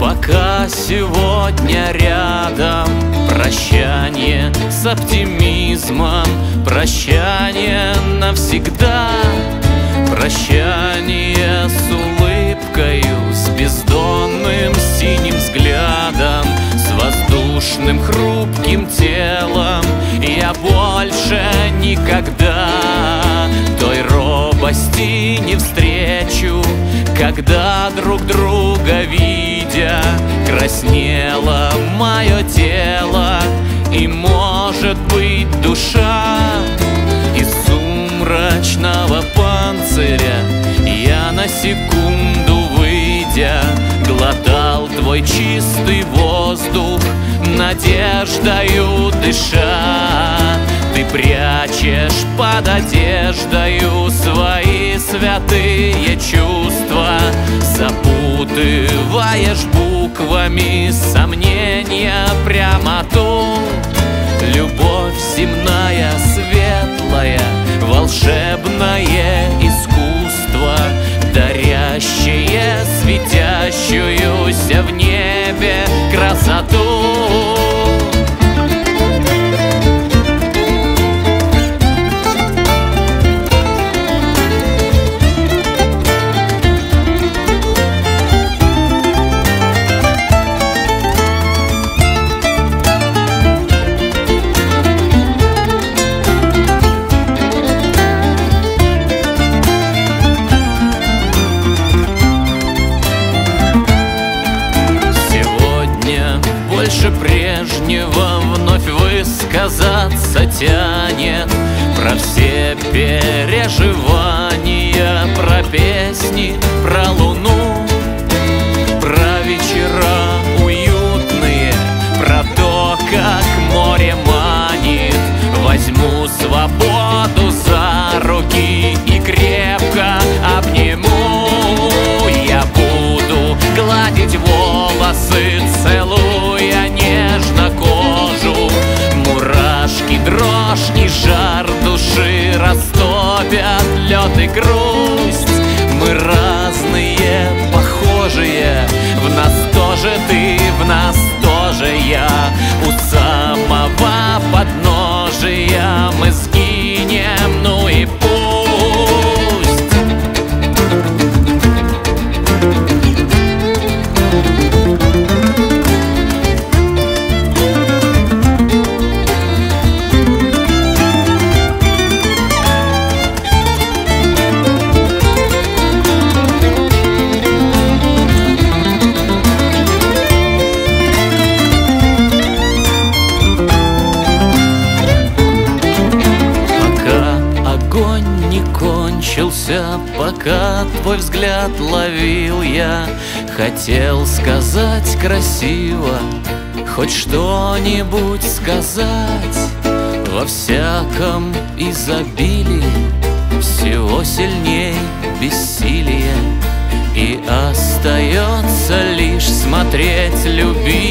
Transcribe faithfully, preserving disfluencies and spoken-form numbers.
Пока сегодня рядом прощание с оптимизмом, прощание навсегда, прощание с улыбкою, с бездонным синим взглядом, с воздушным хрупким телом. Я больше никогда той робости не встречу, когда друг друга видя краснело мое тело. И, может быть, душа из сумрачного панциря, я на секунду выйдя глотал твой чистый воздух, надеждою дыша. Ты прячешь под одеждою свои святые чувства, запутываешь буквами сомнения прямоту. Любовь земная, светлая, волшебное искусство, дарящее светящуюся в небе красоту. Больше прежнего вновь высказаться тянет про все переживания, про песни, про луну, про вечера уютные, про то, как море манит. Возьму свободу за руки и крепко обниму. Я буду гладить волосы, целуя нежно кожу. Мурашки, дрожь и жар души растопят лед и грусть. Мы разные, похожие, в нас тоже ты, в нас тоже я. У самого подножия мы сгинем, ну и пусть. Пока твой взгляд ловил я, хотел сказать красиво, хоть что-нибудь сказать. Во всяком изобилии всего сильней бессилие, и остается лишь смотреть, любить